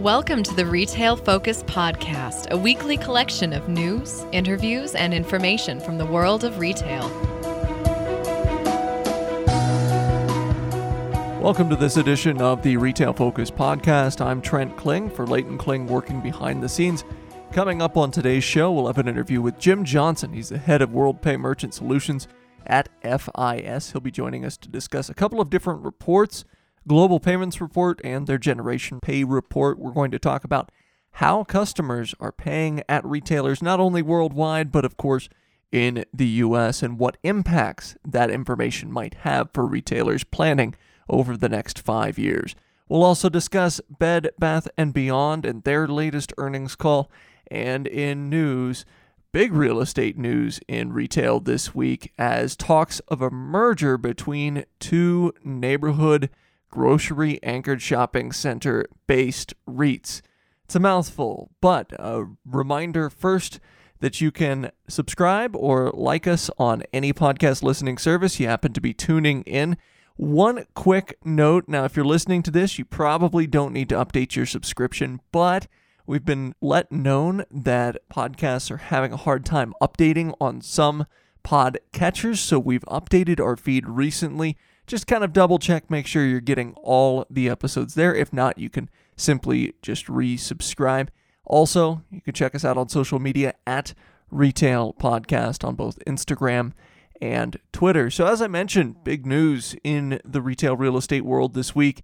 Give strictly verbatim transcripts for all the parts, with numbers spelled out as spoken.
Welcome to the Retail Focus Podcast, a weekly collection of news, interviews, and information from the world of retail. Welcome to this edition of the Retail Focus Podcast. I'm Trent Kling for Leighton Kling, working behind the scenes. Coming up on today's show, we'll have an interview with Jim Johnson. He's the head of WorldPay Merchant Solutions at F I S. He'll be joining us to discuss a couple of different reports, Global Payments Report and their Generation Pay Report. We're going to talk about how customers are paying at retailers, not only worldwide, but of course in the U S, and what impacts that information might have for retailers planning over the next five years. We'll also discuss Bed Bath and Beyond and their latest earnings call. And in news, big real estate news in retail this week as talks of a merger between two neighborhood grocery anchored shopping center based REITs. It's a mouthful, but a reminder first that you can subscribe or like us on any podcast listening service you happen to be tuning in. One quick note, now if you're listening to this, you probably don't need to update your subscription, but we've been let known that podcasts are having a hard time updating on some pod catchers, so we've updated our feed recently. Just kind of double check, make sure you're getting all the episodes there. If not, you can simply just resubscribe. Also, you can check us out on social media at Retail Podcast on both Instagram and Twitter. So as I mentioned, big news in the retail real estate world this week.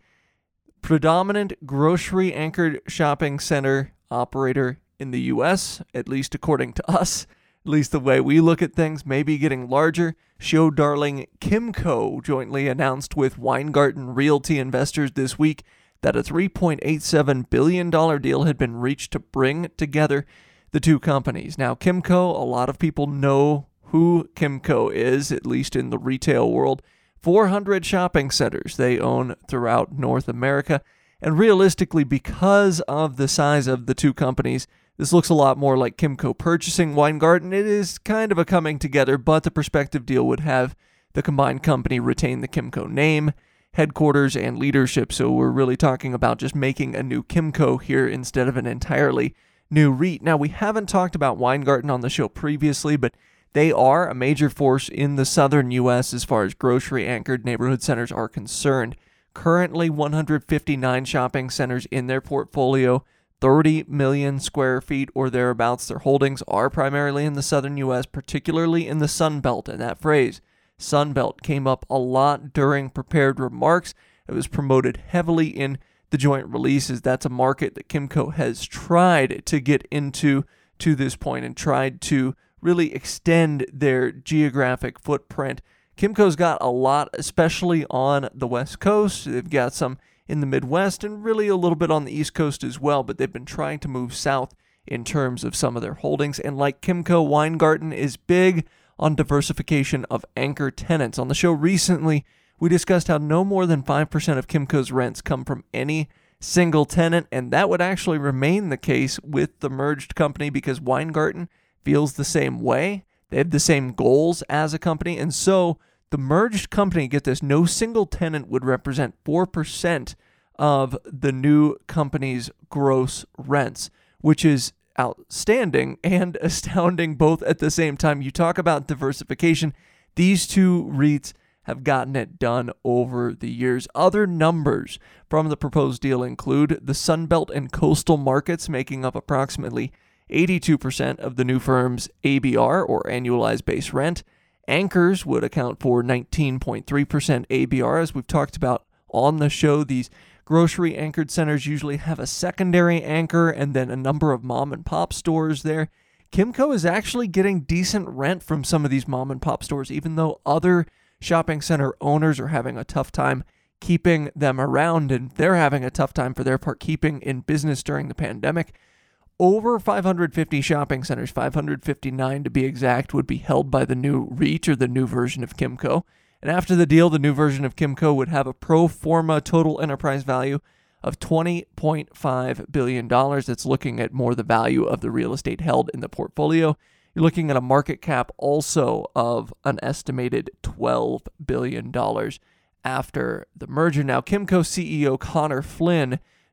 Predominant grocery anchored shopping center operator in the U S, at least according to us, at least the way we look at things, maybe getting larger. Show darling Kimco jointly announced with Weingarten Realty investors this week that a three point eight seven billion dollars deal had been reached to bring together the two companies. Now, Kimco, a lot of people know who Kimco is, at least in the retail world. four hundred shopping centers they own throughout North America. And realistically, because of the size of the two companies, this looks a lot more like Kimco purchasing Weingarten. It is kind of a coming together, but the prospective deal would have the combined company retain the Kimco name, headquarters, and leadership. So we're really talking about just making a new Kimco here instead of an entirely new REIT. Now, we haven't talked about Weingarten on the show previously, but they are a major force in the southern U S as far as grocery-anchored neighborhood centers are concerned. Currently, one hundred fifty-nine shopping centers in their portfolio, thirty million square feet or thereabouts. Their holdings are primarily in the southern U S, particularly in the Sun Belt. And that phrase, Sun Belt, came up a lot during prepared remarks. It was promoted heavily in the joint releases. That's a market that Kimco has tried to get into to this point and tried to really extend their geographic footprint. Kimco's got a lot, especially on the West Coast. They've got some in the Midwest and really a little bit on the East Coast as well, but they've been trying to move south in terms of some of their holdings. And like Kimco, Weingarten is big on diversification of anchor tenants. On the show recently, we discussed how no more than five percent of Kimco's rents come from any single tenant, and that would actually remain the case with the merged company because Weingarten feels the same way. They have the same goals as a company, and so the merged company, get this, no single tenant would represent four percent of the new company's gross rents, which is outstanding and astounding both at the same time. You talk about diversification. These two REITs have gotten it done over the years. Other numbers from the proposed deal include the Sun Belt and coastal markets making up approximately eighty-two percent of the new firm's A B R, or annualized base rent. Anchors would account for nineteen point three percent A B R. As we've talked about on the show, these grocery anchored centers usually have a secondary anchor and then a number of mom and pop stores there. Kimco is actually getting decent rent from some of these mom and pop stores, even though other shopping center owners are having a tough time keeping them around, and they're having a tough time for their part keeping in business during the pandemic. Over five hundred fifty shopping centers, five hundred fifty-nine to be exact, would be held by the new REIT, or the new version of Kimco. And after the deal, the new version of Kimco would have a pro forma total enterprise value of twenty point five billion dollars. That's looking at more the value of the real estate held in the portfolio. You're looking at a market cap also of an estimated twelve billion dollars after the merger. Now, Kimco C E O Connor Flynn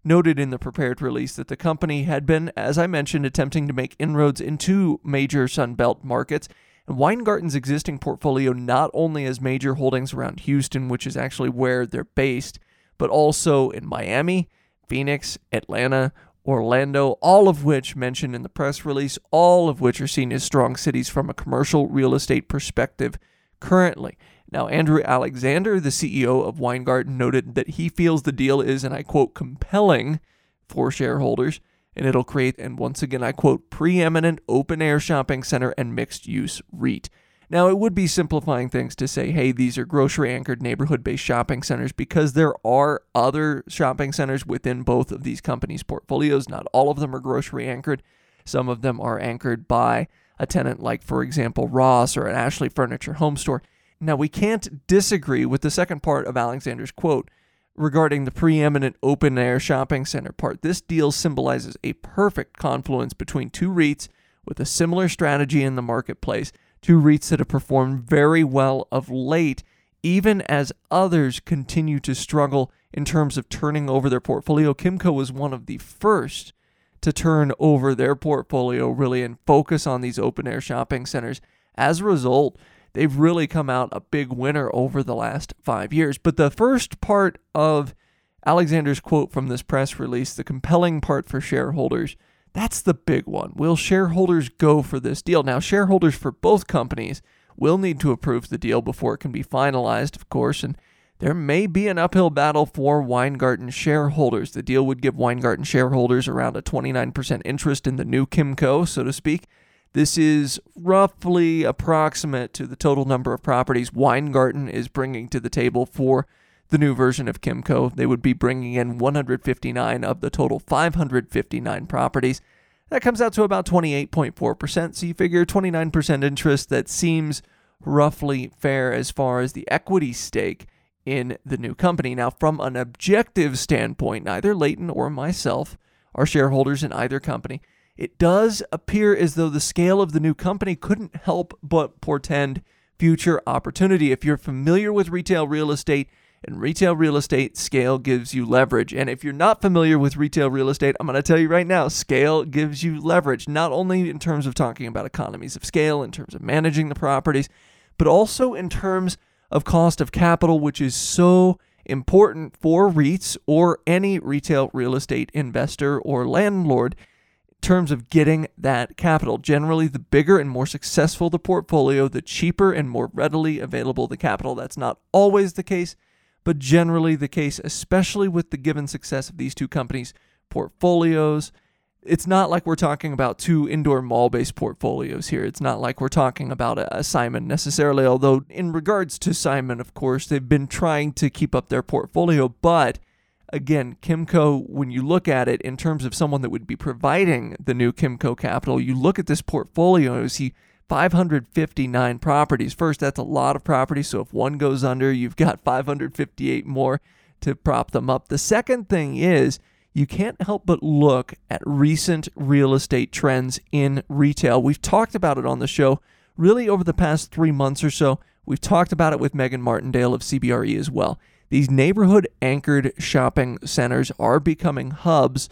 noted in the prepared release that the company had been, as I mentioned, attempting to make inroads into major Sunbelt markets. And Weingarten's existing portfolio not only has major holdings around Houston, which is actually where they're based, but also in Miami, Phoenix, Atlanta, Orlando, all of which mentioned in the press release, all of which are seen as strong cities from a commercial real estate perspective currently. Now, Andrew Alexander, the C E O of Weingarten, noted that he feels the deal is, and I quote, compelling for shareholders, and it'll create, and once again, I quote, preeminent open-air shopping center and mixed-use REIT. Now, it would be simplifying things to say, hey, these are grocery-anchored neighborhood-based shopping centers, because there are other shopping centers within both of these companies' portfolios. Not all of them are grocery-anchored. Some of them are anchored by a tenant like, for example, Ross or an Ashley Furniture home store. Now, we can't disagree with the second part of Alexander's quote regarding the preeminent open-air shopping center part. This deal symbolizes a perfect confluence between two REITs with a similar strategy in the marketplace, two REITs that have performed very well of late, even as others continue to struggle in terms of turning over their portfolio. Kimco was one of the first to turn over their portfolio really and focus on these open-air shopping centers. As a result, they've really come out a big winner over the last five years. But the first part of Alexander's quote from this press release, the compelling part for shareholders, that's the big one. Will shareholders go for this deal? Now, shareholders for both companies will need to approve the deal before it can be finalized, of course, and there may be an uphill battle for Weingarten shareholders. The deal would give Weingarten shareholders around a twenty-nine percent interest in the new Kimco, so to speak. This is roughly approximate to the total number of properties Weingarten is bringing to the table for the new version of Kimco. They would be bringing in one hundred fifty-nine of the total five hundred fifty-nine properties. That comes out to about twenty-eight point four percent, so you figure twenty-nine percent interest. That seems roughly fair as far as the equity stake in the new company. Now, from an objective standpoint, neither Leighton or myself are shareholders in either company. It does appear as though the scale of the new company couldn't help but portend future opportunity. If you're familiar with retail real estate, and retail real estate, scale gives you leverage. And if you're not familiar with retail real estate, I'm going to tell you right now, scale gives you leverage, not only in terms of talking about economies of scale, in terms of managing the properties, but also in terms of cost of capital, which is so important for REITs or any retail real estate investor or landlord in terms of getting that capital. Generally, the bigger and more successful the portfolio, the cheaper and more readily available the capital. That's not always the case, but generally the case, especially with the given success of these two companies' portfolios. It's not like we're talking about two indoor mall-based portfolios here. It's not like we're talking about a, a Simon necessarily, although in regards to Simon, of course, they've been trying to keep up their portfolio. But again, Kimco, when you look at it in terms of someone that would be providing the new Kimco capital, you look at this portfolio and you see five hundred fifty-nine properties. First, that's a lot of properties, so if one goes under, you've got five hundred fifty-eight more to prop them up. The second thing is, you can't help but look at recent real estate trends in retail. We've talked about it on the show really over the past three months or so. We've talked about it with Megan Martindale of C B R E as well. These neighborhood-anchored shopping centers are becoming hubs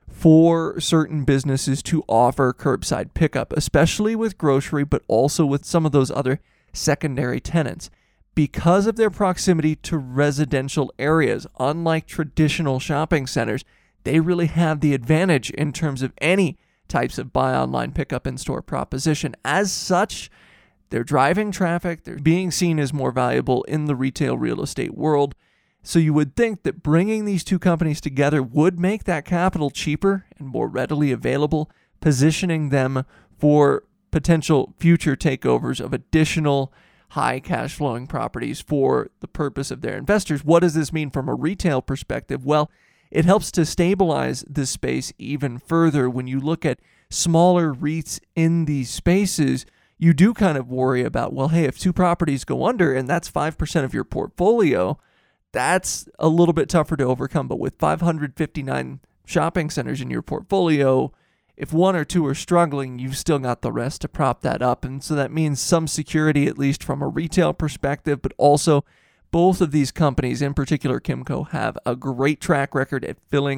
for certain businesses to offer curbside pickup, especially with grocery, but also with some of those other secondary tenants. Because of their proximity to residential areas, unlike traditional shopping centers, they really have the advantage in terms of any types of buy online, pickup in store proposition. As such, they're driving traffic, they're being seen as more valuable in the retail real estate world. So you would think that bringing these two companies together would make that capital cheaper and more readily available, positioning them for potential future takeovers of additional high cash flowing properties for the purpose of their investors. What does this mean from a retail perspective? Well, it helps to stabilize this space even further. When you look at smaller REITs in these spaces, you do kind of worry about, well, hey, if two properties go under and that's five percent of your portfolio, that's a little bit tougher to overcome. But with five hundred fifty-nine shopping centers in your portfolio, if one or two are struggling, you've still got the rest to prop that up. And so that means some security, at least from a retail perspective, but also both of these companies, in particular Kimco, have a great track record at filling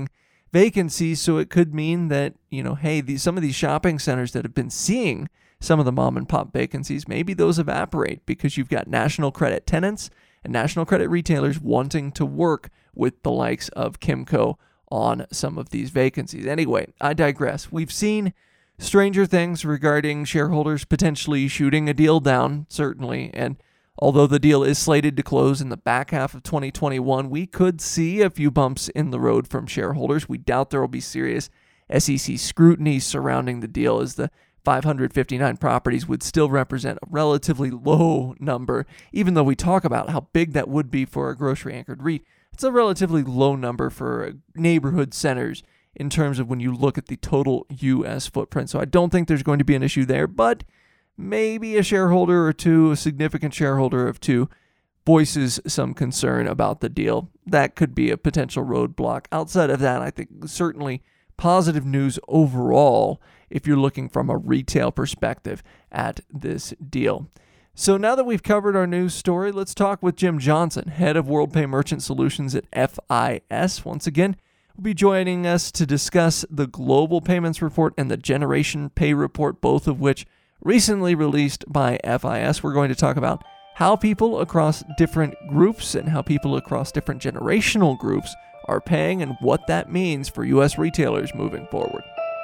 vacancies. So it could mean that, you know, hey, these, some of these shopping centers that have been seeing some of the mom and pop vacancies, maybe those evaporate because you've got national credit tenants and national credit retailers wanting to work with the likes of Kimco on some of these vacancies. Anyway, I digress. We've seen stranger things regarding shareholders potentially shooting a deal down, certainly, and although the deal is slated to close in the back half of twenty twenty-one, we could see a few bumps in the road from shareholders. We doubt there will be serious S E C scrutiny surrounding the deal, as the five hundred fifty-nine properties would still represent a relatively low number. Even though we talk about how big that would be for a grocery-anchored REIT, it's a relatively low number for neighborhood centers in terms of when you look at the total U S footprint. So I don't think there's going to be an issue there, but maybe a shareholder or two, a significant shareholder of two, voices some concern about the deal. That could be a potential roadblock. Outside of that, I think certainly positive news overall if you're looking from a retail perspective at this deal. So now that we've covered our news story, let's talk with Jim Johnson, head of WorldPay Merchant Solutions at F I S. Once again, will be joining us to discuss the Global Payments Report and the Generation Pay Report, both of which recently released by F I S. We're going to talk about how people across different groups and how people across different generational groups are paying and what that means for U S retailers moving forward.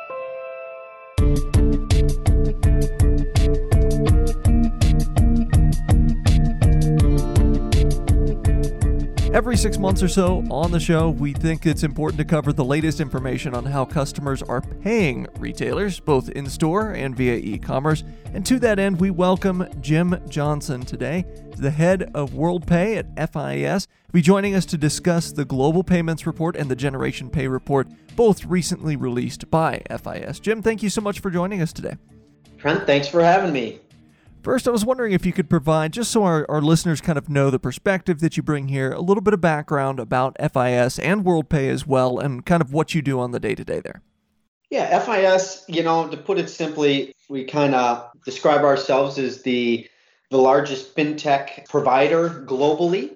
Every six months or so on the show, we think it's important to cover the latest information on how customers are paying retailers, both in-store and via e-commerce. And to that end, we welcome Jim Johnson today, the head of WorldPay at F I S. He'll be joining us to discuss the Global Payments Report and the Generation Pay Report, both recently released by F I S. Jim, thank you so much for joining us today. Trent, thanks for having me. First, I was wondering if you could provide, just so our, our listeners kind of know the perspective that you bring here, a little bit of background about F I S and WorldPay as well, and kind of what you do on the day-to-day there. Yeah, F I S, you know, to put it simply, we kind of describe ourselves as the, the largest fintech provider globally.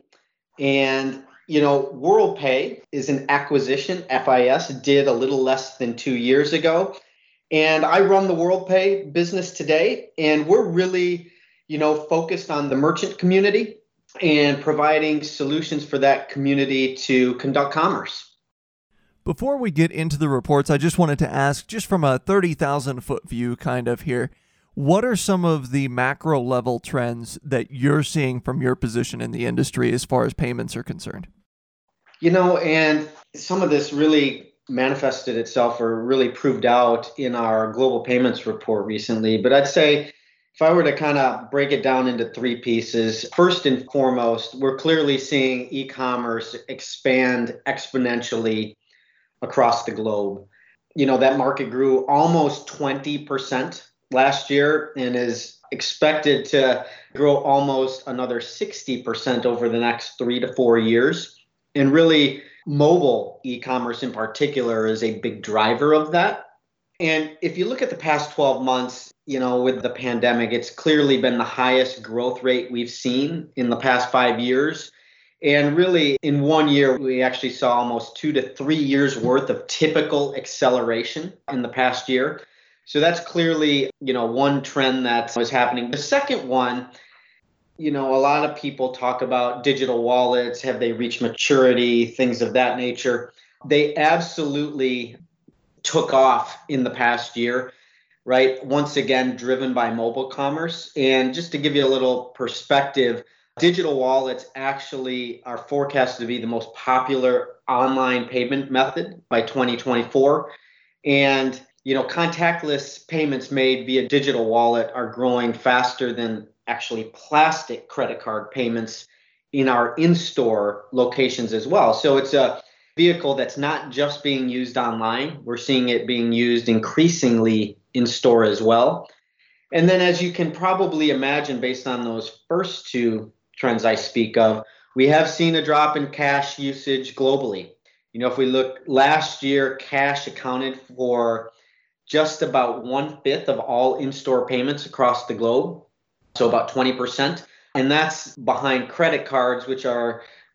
And, you know, WorldPay is an acquisition F I S did a little less than two years ago. And I run the WorldPay business today, and we're really, you know, focused on the merchant community and providing solutions for that community to conduct commerce. Before we get into the reports, I just wanted to ask, just from a thirty thousand foot view kind of here, what are some of the macro level trends that you're seeing from your position in the industry as far as payments are concerned? You know, and some of this really manifested itself or really proved out in our Global Payments Report recently. But I'd say if I were to kind of break it down into three pieces, first and foremost, we're clearly seeing e-commerce expand exponentially across the globe. You know, that market grew almost twenty percent last year and is expected to grow almost another sixty percent over the next three to four years. And really, mobile e-commerce in particular is a big driver of that. And if you look at the past twelve months, you know, with the pandemic, it's clearly been the highest growth rate we've seen in the past five years. And really, in one year, we actually saw almost two to three years worth of typical acceleration in the past year. So that's clearly, you know, one trend that was happening. The second one, you know, a lot of people talk about digital wallets. Have they reached maturity? Things of that nature. They absolutely took off in the past year, right? Once again, driven by mobile commerce. And just to give you a little perspective, digital wallets actually are forecasted to be the most popular online payment method by twenty twenty-four. And, you know, contactless payments made via digital wallet are growing faster than actually plastic credit card payments in our in-store locations as well. So it's a vehicle that's not just being used online. We're seeing it being used increasingly in-store as well. And then, as you can probably imagine, based on those first two trends I speak of, we have seen a drop in cash usage globally. You know, if we look last year, cash accounted for just about one-fifth of all in-store payments across the globe. So about twenty percent. And that's behind credit cards, which are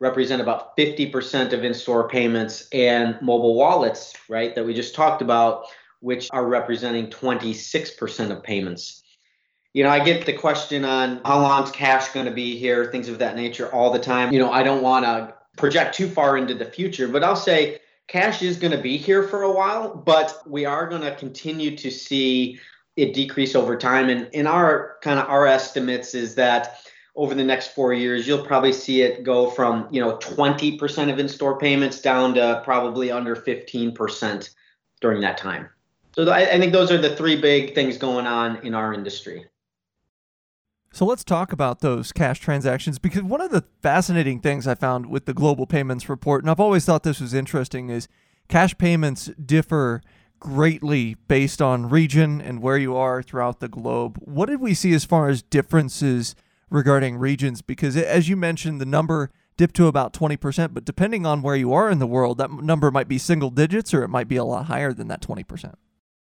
represent about fifty percent of in-store payments, and mobile wallets, right, that we just talked about, which are representing twenty-six percent of payments. You know, I get the question on how long is cash going to be here, things of that nature all the time. You know, I don't want to project too far into the future, but I'll say cash is going to be here for a while, but we are going to continue to see it decrease over time. And in our kind of our estimates is that over the next four years, you'll probably see it go from, you know, twenty percent of in-store payments down to probably under fifteen percent during that time. So I, I think those are the three big things going on in our industry. So let's talk about those cash transactions, because one of the fascinating things I found with the Global Payments Report, and I've always thought this was interesting, is cash payments differ greatly based on region and where you are throughout the globe. What did we see as far as differences regarding regions? Because as you mentioned, the number dipped to about twenty percent, but depending on where you are in the world, that number might be single digits or it might be a lot higher than that twenty percent.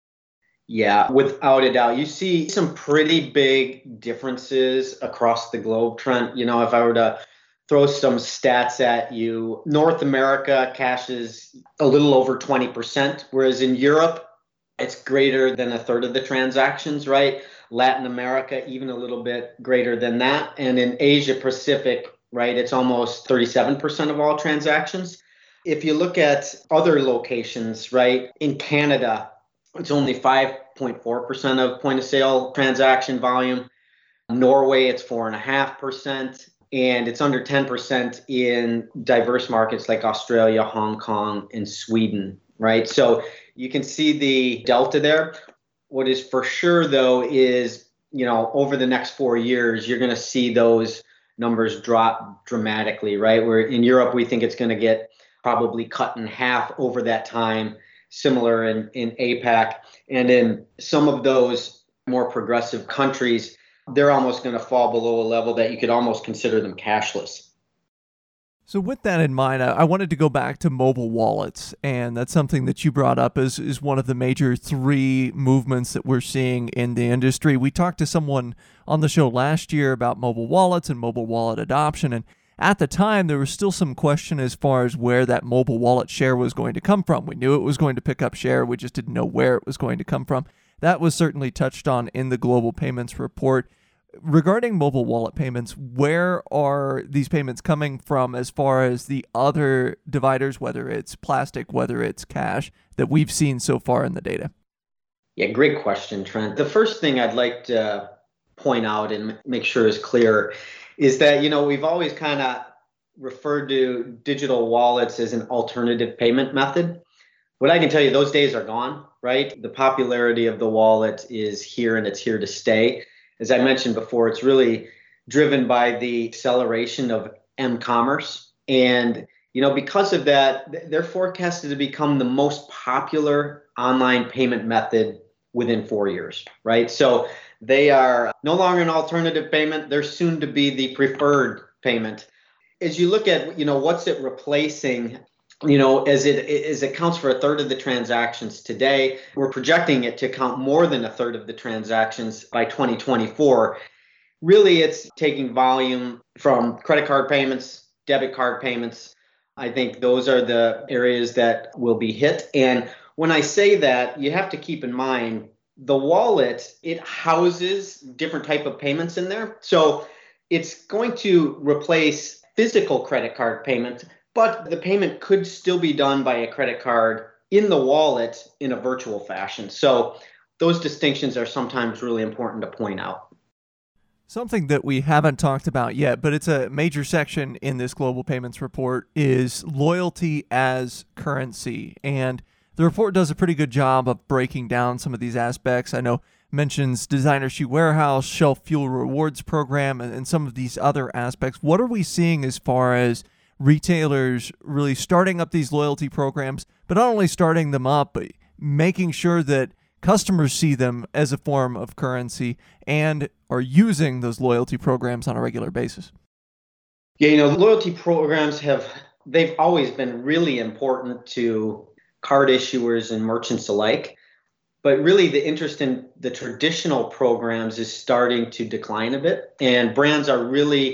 Yeah, without a doubt. You see some pretty big differences across the globe, Trent. You know, if I were to throw some stats at you, North America cash is a little over twenty percent, whereas in Europe, it's greater than a third of the transactions, right? Latin America, even a little bit greater than that. And in Asia Pacific, right, it's almost thirty-seven percent of all transactions. If you look at other locations, right, in Canada, it's only five point four percent of point of sale transaction volume. Norway, it's four point five percent. And it's under ten percent in diverse markets like Australia, Hong Kong, and Sweden, right? So you can see the delta there. What is for sure, though, is, you know, over the next four years, you're going to see those numbers drop dramatically, right? Where in Europe, we think it's going to get probably cut in half over that time, similar in, in APAC. And in some of those more progressive countries, they're almost going to fall below a level that you could almost consider them cashless. So with that in mind, I wanted to go back to mobile wallets, and that's something that you brought up as is one of the major three movements that we're seeing in the industry. We talked to someone on the show last year about mobile wallets and mobile wallet adoption, and at the time, there was still some question as far as where that mobile wallet share was going to come from. We knew it was going to pick up share, we just didn't know where it was going to come from. That was certainly touched on in the Global Payments Report. Regarding mobile wallet payments, where are these payments coming from as far as the other dividers, whether it's plastic, whether it's cash, that we've seen so far in the data? Yeah, great question, Trent. The first thing I'd like to point out and make sure is clear is that, you know, we've always kind of referred to digital wallets as an alternative payment method. What I can tell you, those days are gone, right? The popularity of the wallet is here and it's here to stay. As I mentioned before, it's really driven by the acceleration of m-commerce. And, you know, because of that, they're forecasted to become the most popular online payment method within four years, right? So they are no longer an alternative payment. They're soon to be the preferred payment. As you look at, you know, what's it replacing, you know, as it as it counts for a third of the transactions today, we're projecting it to count more than a third of the transactions by twenty twenty-four. Really, it's taking volume from credit card payments, debit card payments. I think those are the areas that will be hit. And when I say that, you have to keep in mind the wallet, it houses different type of payments in there. So it's going to replace physical credit card payments, but the payment could still be done by a credit card in the wallet in a virtual fashion. So those distinctions are sometimes really important to point out. Something that we haven't talked about yet, but it's a major section in this Global Payments Report, is loyalty as currency. And the report does a pretty good job of breaking down some of these aspects. I know mentions Designer Shoe Warehouse, Shell Fuel Rewards Program, and, and some of these other aspects. What are we seeing as far as retailers really starting up these loyalty programs, but not only starting them up, but making sure that customers see them as a form of currency and are using those loyalty programs on a regular basis? Yeah, you know, loyalty programs have, they've always been really important to card issuers and merchants alike. But really the interest in the traditional programs is starting to decline a bit. And brands are really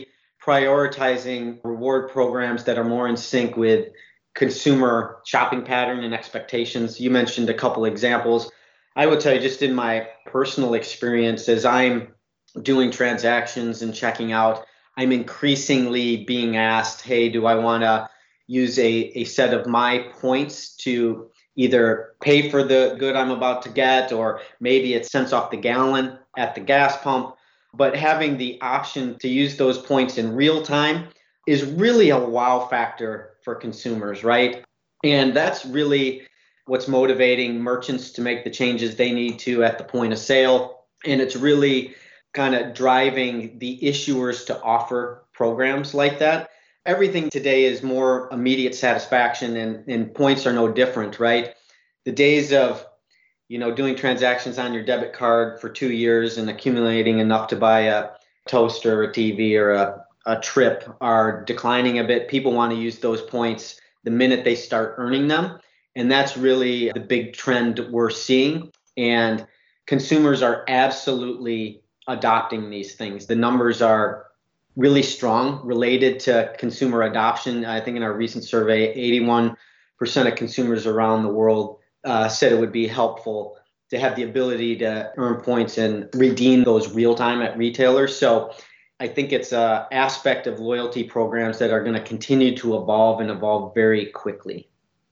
prioritizing reward programs that are more in sync with consumer shopping pattern and expectations. You mentioned a couple examples. I would tell you, just in my personal experience, as I'm doing transactions and checking out, I'm increasingly being asked, hey, do I want to use a, a set of my points to either pay for the good I'm about to get, or maybe it's cents off the gallon at the gas pump. But having the option to use those points in real time is really a wow factor for consumers, right? And that's really what's motivating merchants to make the changes they need to at the point of sale. And it's really kind of driving the issuers to offer programs like that. Everything today is more immediate satisfaction, and, and points are no different, right? The days of, you know, doing transactions on your debit card for two years and accumulating enough to buy a toaster, a T V, or a, a trip are declining a bit. People want to use those points the minute they start earning them. And that's really the big trend we're seeing. And consumers are absolutely adopting these things. The numbers are really strong related to consumer adoption. I think in our recent survey, eighty-one percent of consumers around the world uh, said it would be helpful to have the ability to earn points and redeem those real time at retailers. So I think it's an aspect of loyalty programs that are going to continue to evolve and evolve very quickly.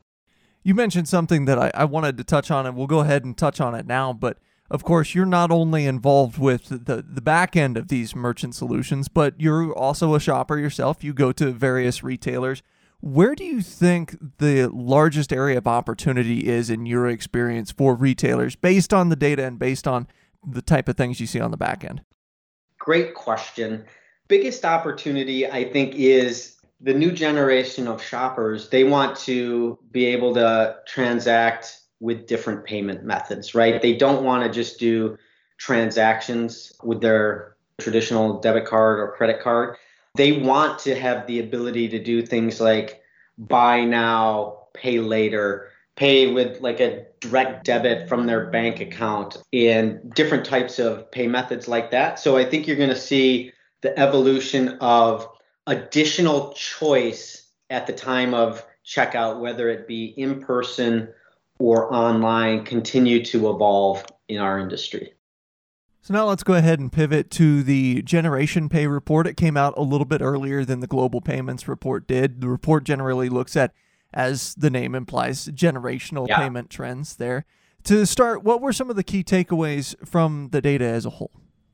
You mentioned something that I, I wanted to touch on, and we'll go ahead and touch on it now. But of course, you're not only involved with the, the back end of these merchant solutions, but you're also a shopper yourself. You go to various retailers. Where do you think the largest area of opportunity is in your experience for retailers based on the data and based on the type of things you see on the back end? Great question. Biggest opportunity, I think, is the new generation of shoppers. They want to be able to transact with different payment methods, right? They don't want to just do transactions with their traditional debit card or credit card. They want to have the ability to do things like buy now, pay later, pay with like a direct debit from their bank account, and different types of pay methods like that. So I think you're going to see the evolution of additional choice at the time of checkout, whether it be in person or online, continue to evolve in our industry. So now let's go ahead and pivot to the Generation Pay report. It came out a little bit earlier than the Global Payments report did. The report generally looks at, as the name implies, generational yeah. payment trends there. To start, what were some of the key takeaways from the data as a whole?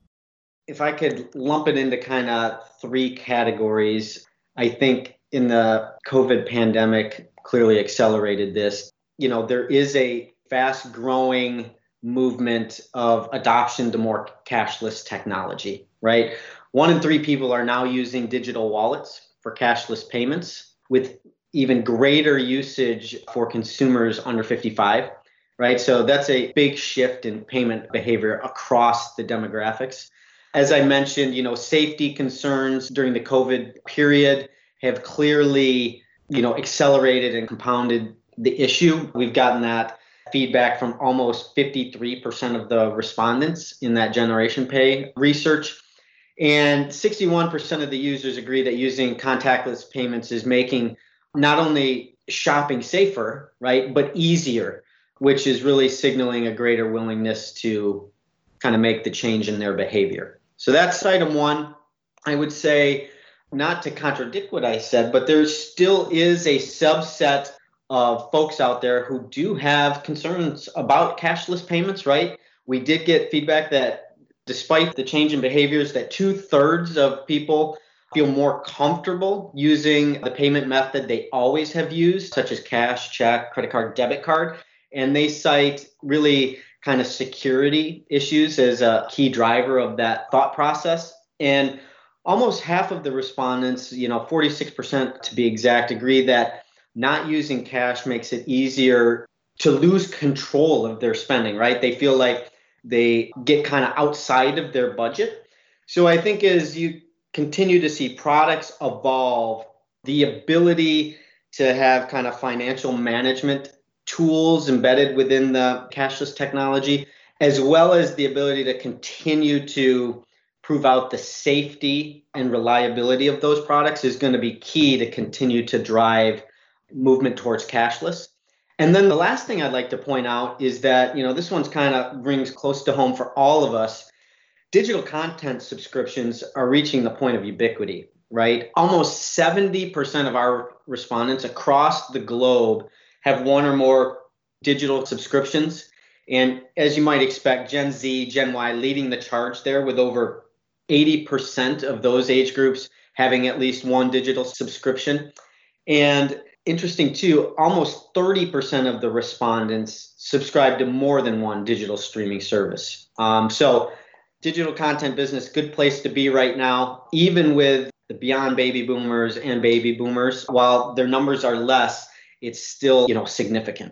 If I could lump it into kind of three categories, I think in the COVID pandemic clearly accelerated this. You know, there is a fast growing movement of adoption to more cashless technology, right? One in three people are now using digital wallets for cashless payments, with even greater usage for consumers under fifty-five, right? So that's a big shift in payment behavior across the demographics. As I mentioned, you know, safety concerns during the COVID period have clearly, you know, accelerated and compounded the issue. We've gotten that feedback from almost fifty-three percent of the respondents in that Generation Pay research. And sixty-one percent of the users agree that using contactless payments is making not only shopping safer, right, but easier, which is really signaling a greater willingness to kind of make the change in their behavior. So that's item one. I would say, not to contradict what I said, but there still is a subset of folks out there who do have concerns about cashless payments, right? We did get feedback that despite the change in behaviors, that two thirds of people feel more comfortable using the payment method they always have used, such as cash, check, credit card, debit card. And they cite really kind of security issues as a key driver of that thought process. And almost half of the respondents, you know, forty-six percent to be exact, agree that not using cash makes it easier to lose control of their spending, right? They feel like they get kind of outside of their budget. So I think as you continue to see products evolve, the ability to have kind of financial management tools embedded within the cashless technology, as well as the ability to continue to prove out the safety and reliability of those products is going to be key to continue to drive movement towards cashless. And then the last thing I'd like to point out is that, you know, this one's kind of rings close to home for all of us. Digital content subscriptions are reaching the point of ubiquity, right? Almost seventy percent of our respondents across the globe have one or more digital subscriptions. And as you might expect, Gen Z, Gen Y leading the charge there with over eighty percent of those age groups having at least one digital subscription. And interesting too, almost thirty percent of the respondents subscribe to more than one digital streaming service. Um, so digital content business, good place to be right now, even with the beyond baby boomers and baby boomers. While their numbers are less, it's still, you know, significant.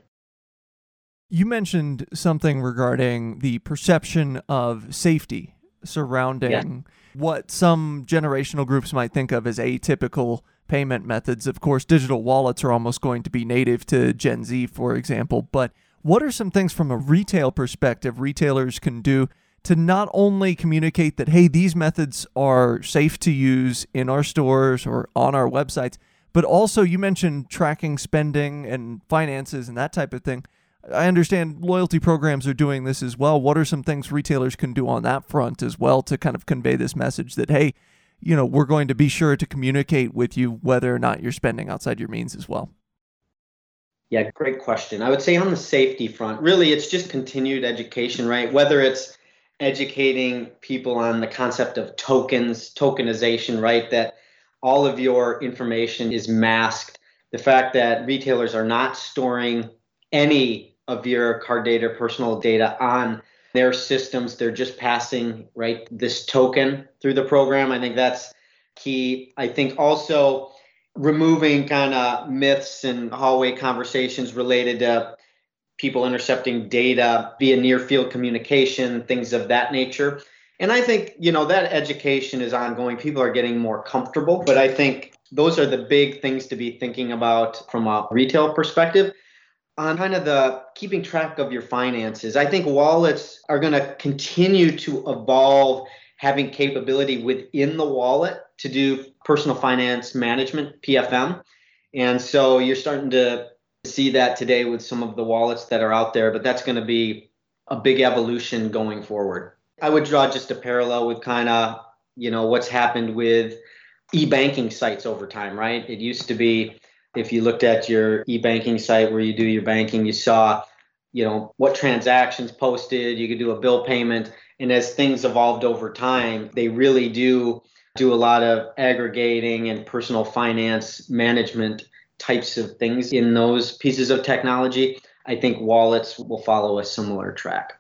You mentioned something regarding the perception of safety surrounding yeah. what some generational groups might think of as atypical payment methods. Of course, digital wallets are almost going to be native to Gen Z, for example. But what are some things from a retail perspective retailers can do to not only communicate that, hey, these methods are safe to use in our stores or on our websites, but also you mentioned tracking spending and finances and that type of thing. I understand loyalty programs are doing this as well. What are some things retailers can do on that front as well to kind of convey this message that, hey, you know, we're going to be sure to communicate with you whether or not you're spending outside your means as well? Yeah, great question. I would say on the safety front, really, it's just continued education, right? Whether it's educating people on the concept of tokens, tokenization, right? That all of your information is masked. The fact that retailers are not storing any of your card data, personal data on their systems. They're just passing, right, this token through the program. I think that's key. I think also removing kind of myths and hallway conversations related to people intercepting data via near field communication, things of that nature. And I think, you know, that education is ongoing. People are getting more comfortable, but I think those are the big things to be thinking about from a retail perspective. On kind of the keeping track of your finances, I think wallets are going to continue to evolve, having capability within the wallet to do personal finance management, P F M. And so you're starting to see that today with some of the wallets that are out there, but that's going to be a big evolution going forward. I would draw just a parallel with kind of, you know, what's happened with e-banking sites over time, right? It used to be, if you looked at your e-banking site where you do your banking, you saw, you know, what transactions posted, you could do a bill payment. And as things evolved over time, they really do do a lot of aggregating and personal finance management types of things in those pieces of technology. I think wallets will follow a similar track.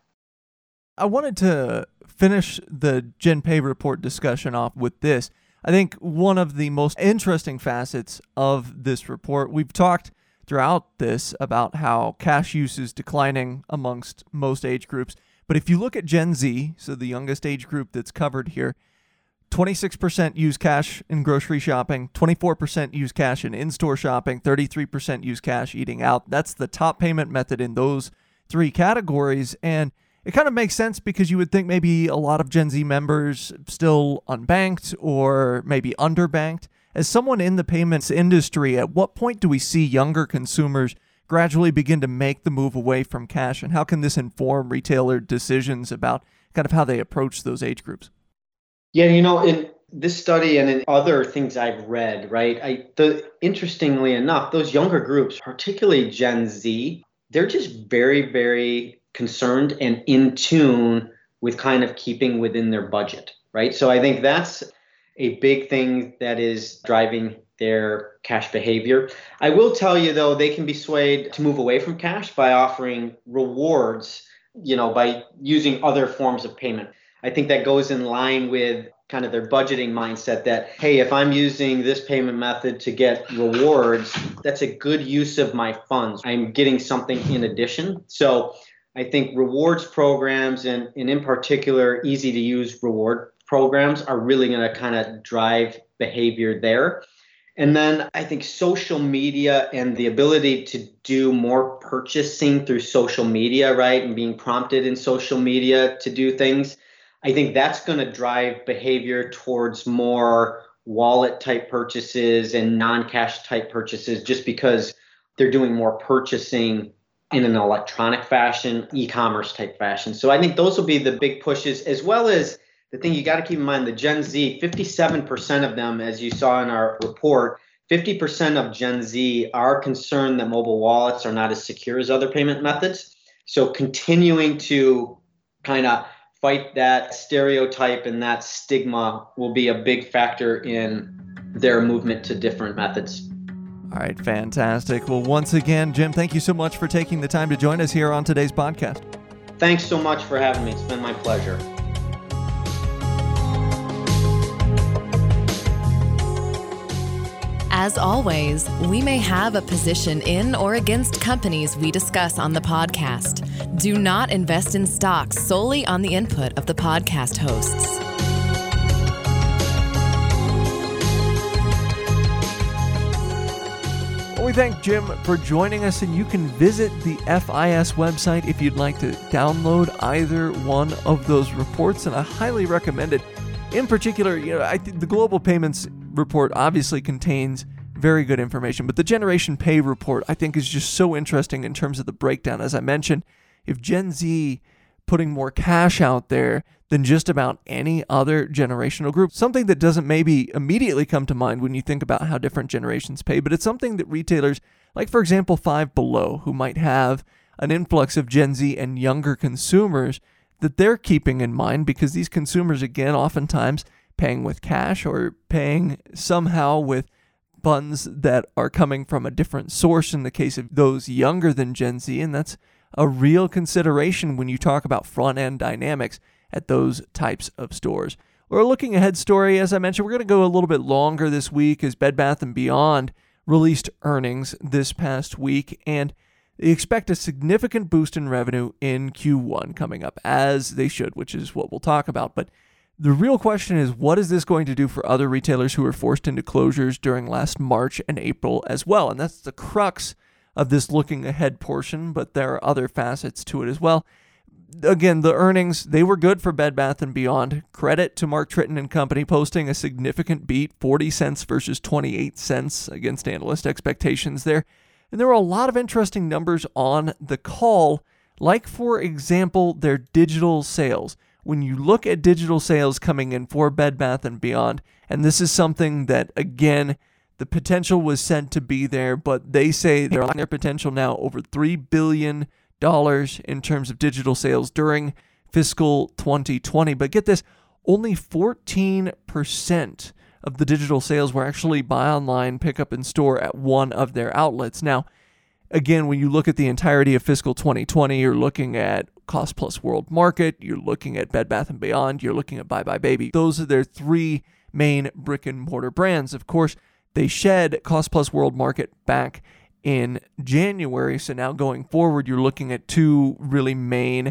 I wanted to finish the GenPay report discussion off with this. I think one of the most interesting facets of this report, we've talked throughout this about how cash use is declining amongst most age groups. But if you look at Gen Z, so the youngest age group that's covered here, twenty-six percent use cash in grocery shopping, twenty-four percent use cash in in-store shopping, thirty-three percent use cash eating out. That's the top payment method in those three categories. And it kind of makes sense because you would think maybe a lot of Gen Z members still unbanked or maybe underbanked. As someone in the payments industry, at what point do we see younger consumers gradually begin to make the move away from cash? And how can this inform retailer decisions about kind of how they approach those age groups? Yeah, you know, in this study and in other things I've read, right, I, the, interestingly enough, those younger groups, particularly Gen Z, they're just very, very concerned and in tune with kind of keeping within their budget, right? So I think that's a big thing that is driving their cash behavior. I will tell you, though, they can be swayed to move away from cash by offering rewards, you know, by using other forms of payment. I think that goes in line with kind of their budgeting mindset that, hey, if I'm using this payment method to get rewards, that's a good use of my funds. I'm getting something in addition. So I think rewards programs and, and in particular, easy to use reward programs are really going to kind of drive behavior there. And then I think social media and the ability to do more purchasing through social media, right, and being prompted in social media to do things. I think that's going to drive behavior towards more wallet type purchases and non-cash type purchases, just because they're doing more purchasing in an electronic fashion, e-commerce type fashion. So I think those will be the big pushes, as well as the thing you got to keep in mind, the Gen Z, fifty-seven percent of them, as you saw in our report, fifty percent of Gen Z are concerned that mobile wallets are not as secure as other payment methods. So continuing to kind of fight that stereotype and that stigma will be a big factor in their movement to different methods. All right, fantastic. Well, once again, Jim, thank you so much for taking the time to join us here on today's podcast. Thanks so much for having me. It's been my pleasure. As always, we may have a position in or against companies we discuss on the podcast. Do not invest in stocks solely on the input of the podcast hosts. Well, we thank Jim for joining us, and you can visit the F I S website if you'd like to download either one of those reports, and I highly recommend it. In particular, you know, I think the Global Payments report obviously contains very good information, but the Generation Pay report I think is just so interesting in terms of the breakdown. As I mentioned, if Gen Z putting more cash out there than just about any other generational group, something that doesn't maybe immediately come to mind when you think about how different generations pay, but it's something that retailers, like for example Five Below, who might have an influx of Gen Z and younger consumers, that they're keeping in mind, because these consumers, again, oftentimes paying with cash or paying somehow with funds that are coming from a different source in the case of those younger than Gen Z, and that's a real consideration when you talk about front-end dynamics at those types of stores. We're looking ahead story, as I mentioned, we're going to go a little bit longer this week as Bed Bath and Beyond released earnings this past week, and they expect a significant boost in revenue in Q one coming up, as they should, which is what we'll talk about. But the real question is, what is this going to do for other retailers who were forced into closures during last March and April as well? And that's the crux of this looking ahead portion, but there are other facets to it as well. Again, the earnings, they were good for Bed Bath and Beyond. Credit to Mark Tritton and company posting a significant beat, forty cents versus twenty-eight cents against analyst expectations there. And there were a lot of interesting numbers on the call, like, for example, their digital sales. When you look at digital sales coming in for Bed Bath and Beyond, and this is something that, again, the potential was said to be there, but they say they're on their potential now, over three billion dollars in terms of digital sales during fiscal twenty twenty. But get this, only fourteen percent of the digital sales were actually buy online, pick up in store at one of their outlets. Now, again, when you look at the entirety of fiscal twenty twenty, you're looking at Cost Plus World Market, you're looking at Bed Bath and Beyond, you're looking at Buy Buy Baby. Those are their three main brick and mortar brands. Of course, they shed Cost Plus World Market back in January, so now going forward, you're looking at two really main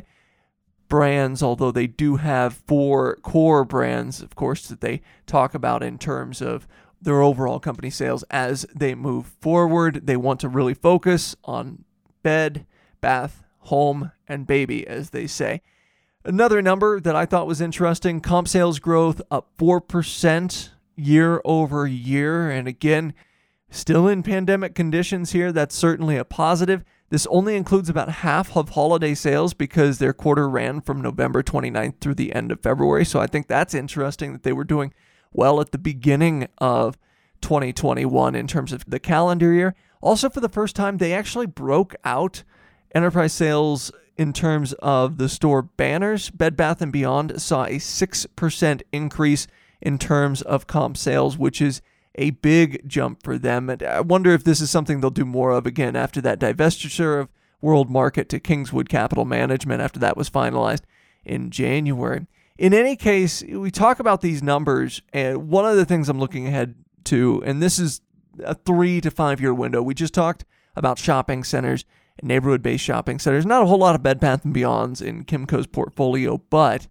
brands, although they do have four core brands, of course, that they talk about in terms of their overall company sales as they move forward. They want to really focus on bed, bath, home, and baby, as they say. Another number that I thought was interesting, comp sales growth up four percent year over year. And again, still in pandemic conditions here, that's certainly a positive. This only includes about half of holiday sales because their quarter ran from November twenty-ninth through the end of February. So I think that's interesting that they were doing well at the beginning of twenty twenty-one in terms of the calendar year. Also, for the first time, they actually broke out enterprise sales in terms of the store banners. Bed Bath and Beyond saw a six percent increase in terms of comp sales, which is a big jump for them. And I wonder if this is something they'll do more of again after that divestiture of World Market to Kingswood Capital Management after that was finalized in January. In any case, we talk about these numbers, and one of the things I'm looking ahead to, and this is a three to five year window, we just talked about shopping centers and neighborhood-based shopping centers. Not a whole lot of Bed Bath and Beyonds in Kimco's portfolio, but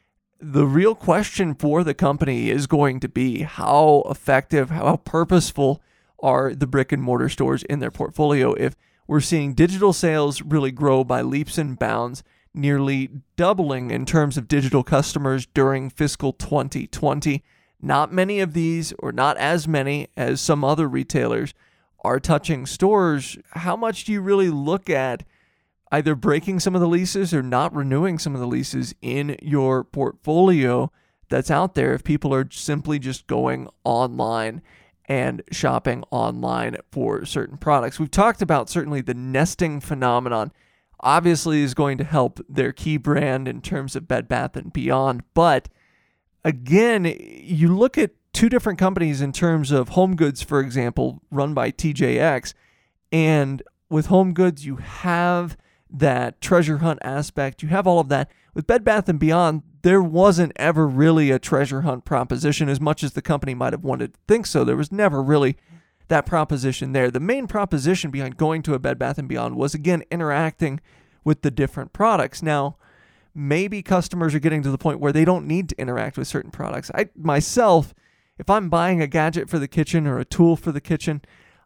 the real question for the company is going to be how effective, how purposeful are the brick and mortar stores in their portfolio. If we're seeing digital sales really grow by leaps and bounds, nearly doubling in terms of digital customers during fiscal twenty twenty. Not many of these, or not as many as some other retailers, are touching stores. How much do you really look at either breaking some of the leases or not renewing some of the leases in your portfolio that's out there if people are simply just going online and shopping online for certain products? We've talked about certainly the nesting phenomenon obviously is going to help their key brand in terms of Bed Bath and Beyond. But again, you look at two different companies in terms of home goods, for example, run by T J X. And with home goods, you have that treasure hunt aspect. You have all of that. With Bed Bath and Beyond, there wasn't ever really a treasure hunt proposition as much as the company might have wanted to think so. There was never really that proposition there. The main proposition behind going to a Bed Bath and Beyond was, again, interacting with the different products. Now, maybe customers are getting to the point where they don't need to interact with certain products. I myself, if I'm buying a gadget for the kitchen or a tool for the kitchen,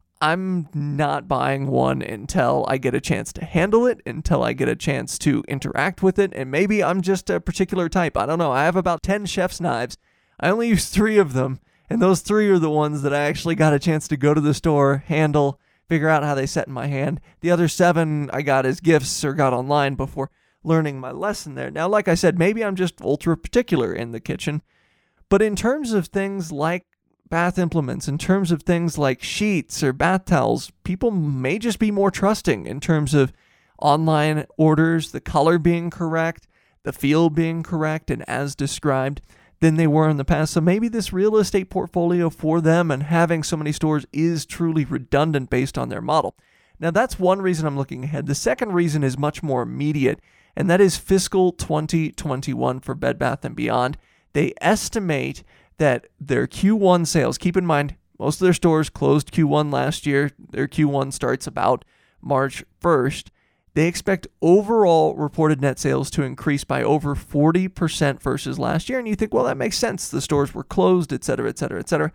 I'm not buying one until I get a chance to handle it, until I get a chance to interact with it, and maybe I'm just a particular type. I don't know. I have about ten chef's knives. I only use three of them, and those three are the ones that I actually got a chance to go to the store, handle, figure out how they set in my hand. The other seven I got as gifts or got online before learning my lesson there. Now, like I said, maybe I'm just ultra particular in the kitchen, but in terms of things like bath implements, in terms of things like sheets or bath towels, people may just be more trusting in terms of online orders, the color being correct, the feel being correct, and as described, than they were in the past. So maybe this real estate portfolio for them and having so many stores is truly redundant based on their model. Now, that's one reason I'm looking ahead. The second reason is much more immediate, and that is fiscal twenty twenty-one for Bed Bath and Beyond. They estimate that their Q one sales, keep in mind, most of their stores closed Q one last year. Their Q one starts about March first. They expect overall reported net sales to increase by over forty percent versus last year. And you think, well, that makes sense. The stores were closed, et cetera, et cetera, et cetera.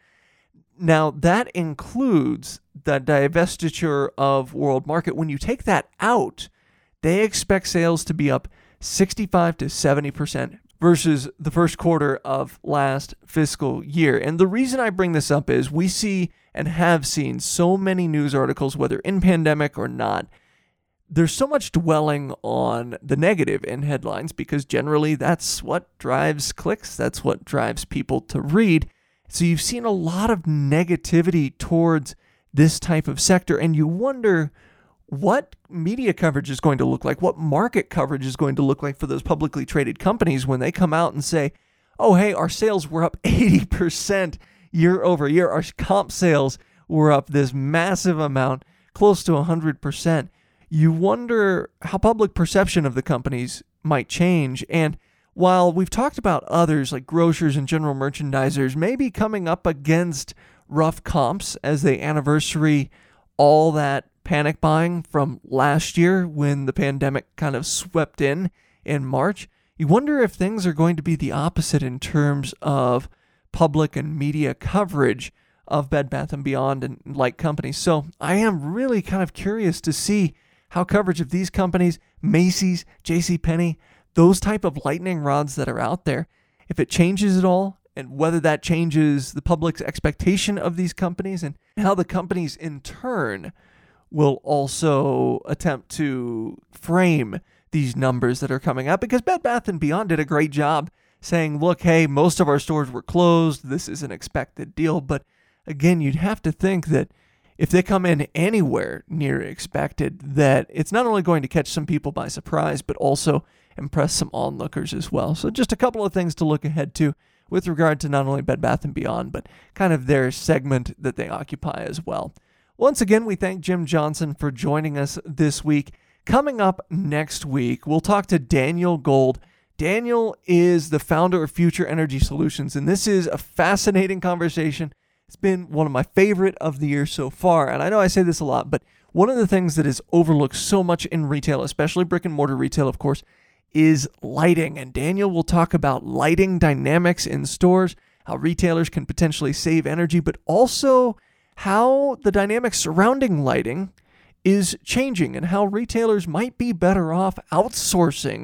Now, that includes the divestiture of World Market. When you take that out, they expect sales to be up sixty-five to seventy percent versus the first quarter of last fiscal year. And the reason I bring this up is we see and have seen so many news articles, whether in pandemic or not, there's so much dwelling on the negative in headlines because generally that's what drives clicks. That's what drives people to read. So you've seen a lot of negativity towards this type of sector, and you wonder what media coverage is going to look like, what market coverage is going to look like for those publicly traded companies when they come out and say, oh, hey, our sales were up eighty percent year over year. Our comp sales were up this massive amount, close to one hundred percent. You wonder how public perception of the companies might change. And while we've talked about others like grocers and general merchandisers maybe coming up against rough comps as they anniversary all that panic buying from last year when the pandemic kind of swept in in March, you wonder if things are going to be the opposite in terms of public and media coverage of Bed Bath and Beyond and like companies. So I am really kind of curious to see how coverage of these companies, Macy's, JCPenney, those type of lightning rods that are out there, if it changes at all, and whether that changes the public's expectation of these companies and how the companies in turn will also attempt to frame these numbers that are coming out. Because Bed Bath and Beyond did a great job saying, look, hey, most of our stores were closed. This is an expected deal. But again, you'd have to think that if they come in anywhere near expected, that it's not only going to catch some people by surprise, but also impress some onlookers as well. So just a couple of things to look ahead to with regard to not only Bed Bath and Beyond, but kind of their segment that they occupy as well. Once again, we thank Jim Johnson for joining us this week. Coming up next week, we'll talk to Daniel Gold. Daniel is the founder of Future Energy Solutions, and this is a fascinating conversation. It's been one of my favorite of the year so far, and I know I say this a lot, but one of the things that is overlooked so much in retail, especially brick and mortar retail, of course, is lighting. And Daniel will talk about lighting dynamics in stores, how retailers can potentially save energy, but also how the dynamics surrounding lighting is changing and how retailers might be better off outsourcing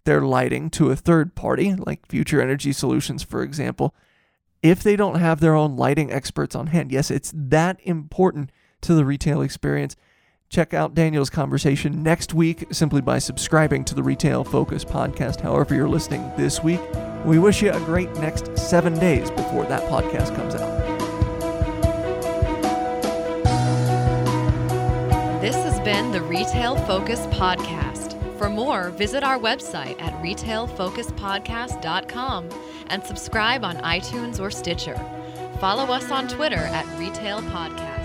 their lighting to a third party, like Future Energy Solutions, for example, if they don't have their own lighting experts on hand. Yes, it's that important to the retail experience. Check out Daniel's conversation next week simply by subscribing to the Retail Focus podcast, however you're listening this week. We wish you a great next seven days before that podcast comes out. This has been the Retail Focus Podcast. For more, visit our website at retail focus podcast dot com and subscribe on iTunes or Stitcher. Follow us on Twitter at Retail Podcast.